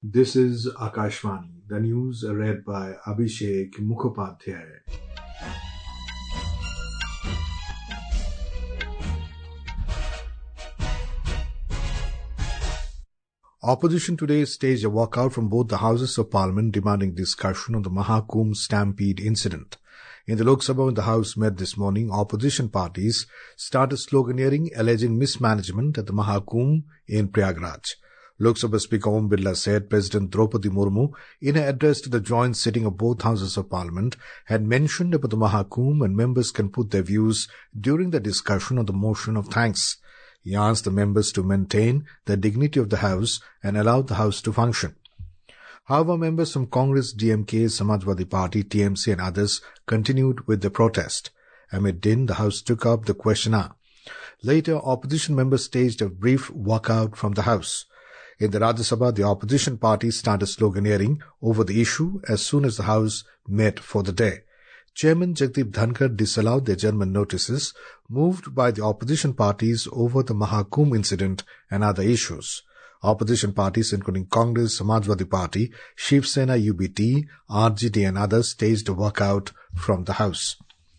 This is Akashvani, the news read by Abhishek Mukhopadhyay. Opposition today staged a walkout from both the Houses of Parliament demanding discussion on the Mahakumbh stampede incident. In the Lok Sabha, when the House met this morning, opposition parties started sloganeering alleging mismanagement at the Mahakumbh in Prayagraj. Lok Sabha Speaker Om Birla said President Draupadi Murmu, in an address to the joint sitting of both Houses of Parliament, had mentioned about the Mahakumbh and members can put their views during the discussion on the motion of thanks. He asked the members to maintain the dignity of the House and allow the House to function. However, members from Congress, DMK, Samajwadi Party, TMC and others continued with the protest. Amid din, the House took up the question hour. Later, opposition members staged a brief walkout from the House. In the Rajya Sabha, the opposition parties started sloganeering over the issue as soon as the House met for the day. Chairman Jagdeep Dhankar disallowed the adjournment notices moved by the opposition parties over the Mahakumbh incident and other issues. Opposition parties including Congress, Samajwadi Party, Shiv Sena, UBT, RJD and others staged a walkout from the House.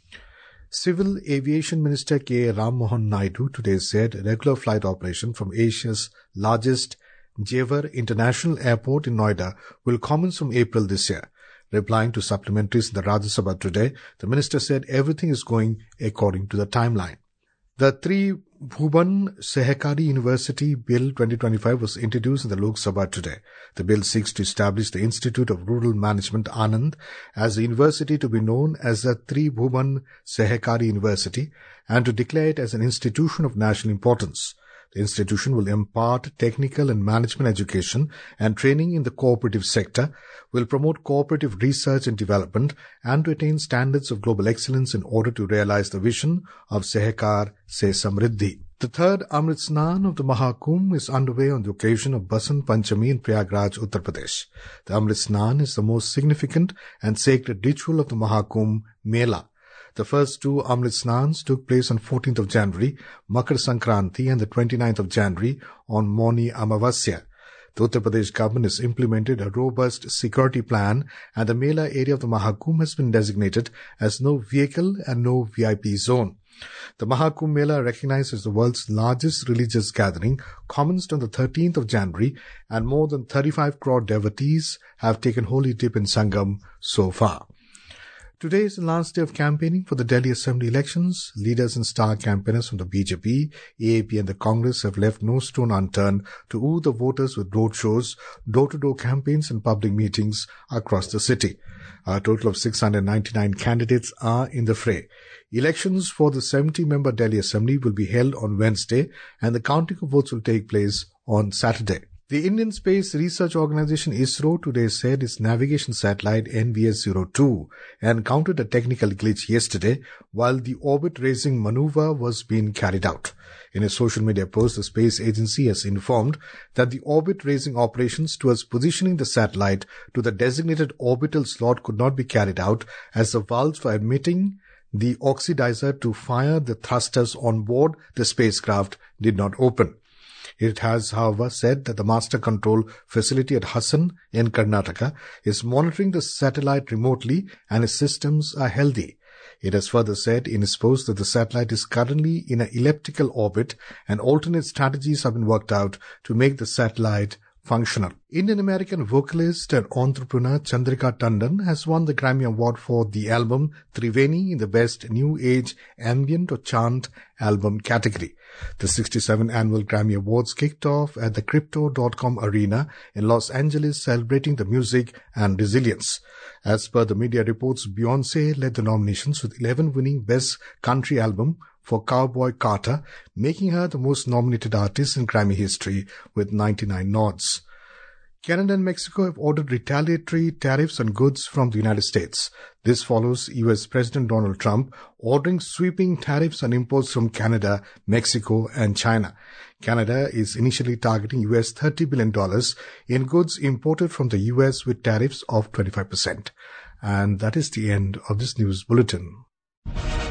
Civil Aviation Minister K. Ram Mohan Naidu today said regular flight operation from Asia's largest Jewar International Airport in Noida will commence from April this year. Replying to supplementaries in the Rajya Sabha today, the minister said everything is going according to the timeline. The Tribhuban Sehakari University Bill 2025 was introduced in the Lok Sabha today. The bill seeks to establish the Institute of Rural Management Anand as a university to be known as the Tribhuban Sehakari University and to declare it as an institution of national importance. The institution will impart technical and management education and training in the cooperative sector, will promote cooperative research and development, and to attain standards of global excellence in order to realize the vision of Sehkar Se Samriddhi. The third Amrit Snan of the Mahakumbh is underway on the occasion of Basant Panchami in Prayagraj, Uttar Pradesh. The Amrit Snan is the most significant and sacred ritual of the Mahakumbh Mela. The first two Amrit Snans took place on 14th of January, Makar Sankranti, and the 29th of January on Mauni Amavasya. The Uttar Pradesh government has implemented a robust security plan and the Mela area of the Mahakumbh has been designated as no vehicle and no VIP zone. The Mahakumbh Mela, recognized as the world's largest religious gathering, commenced on the 13th of January and more than 35 crore devotees have taken holy dip in Sangam so far. Today is the last day of campaigning for the Delhi Assembly elections. Leaders and star campaigners from the BJP, AAP and the Congress have left no stone unturned to woo the voters with roadshows, door-to-door campaigns and public meetings across the city. A total of 699 candidates are in the fray. Elections for the 70-member Delhi Assembly will be held on Wednesday and the counting of votes will take place on Saturday. The Indian Space Research Organisation ISRO today said its navigation satellite NVS-02 encountered a technical glitch yesterday while the orbit-raising maneuver was being carried out. In a social media post, the space agency has informed that the orbit-raising operations towards positioning the satellite to the designated orbital slot could not be carried out as the valves for admitting the oxidizer to fire the thrusters on board the spacecraft did not open. It has, however, said that the master control facility at Hassan in Karnataka is monitoring the satellite remotely and its systems are healthy. It has further said in its post that the satellite is currently in an elliptical orbit and alternate strategies have been worked out to make the satellite functional. Indian-American vocalist and entrepreneur Chandrika Tandon has won the Grammy Award for the album Triveni in the Best New Age Ambient or Chant Album category. The 67th Annual Grammy Awards kicked off at the Crypto.com Arena in Los Angeles, celebrating the music and resilience. As per the media reports, Beyoncé led the nominations with 11 winning Best Country Album for Cowboy Carter, making her the most nominated artist in Grammy history with 99 nods. Canada and Mexico have ordered retaliatory tariffs on goods from the United States. This follows US President Donald Trump ordering sweeping tariffs on imports from Canada, Mexico and China. Canada is initially targeting US $30 billion in goods imported from the US with tariffs of 25%. And that is the end of this news bulletin.